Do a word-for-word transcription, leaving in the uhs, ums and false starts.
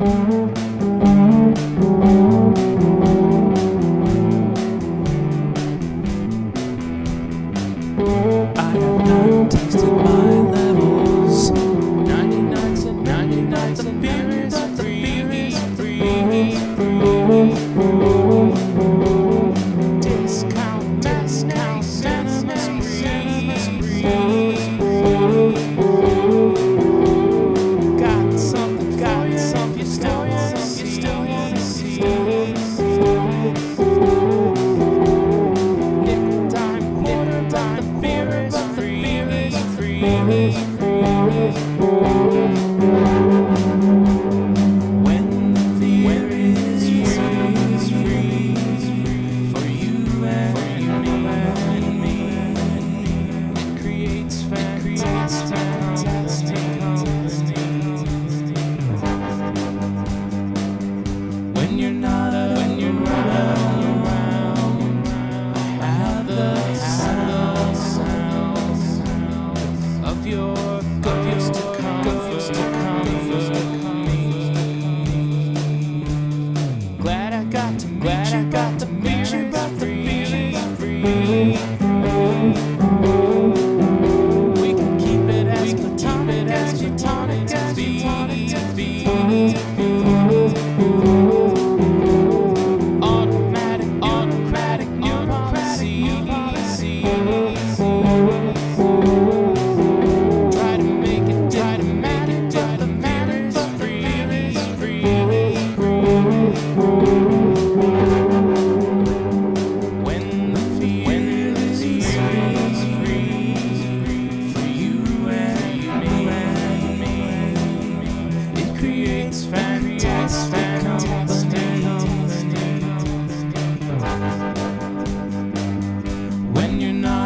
I have not tested my levels. ninety-nine's and ninety-nine's, the beer is free. Discount, discount, venomous breeze. Got something, got something you still wanna see, still wanna see. Nickel, dime, quarter, dime, beer is free. When the beer is free for you and me, it creates fantastic company. When you're not around, I have the sound of your ghost to comfort me. Glad I got to glad I got to meet you about the free. We can keep it as platonic as platonic as be. Automatic, autocratic, new policy. Try to make it diplomatic, but the matter's free. When the field is free for you and me, it creates fantastic company. When you're not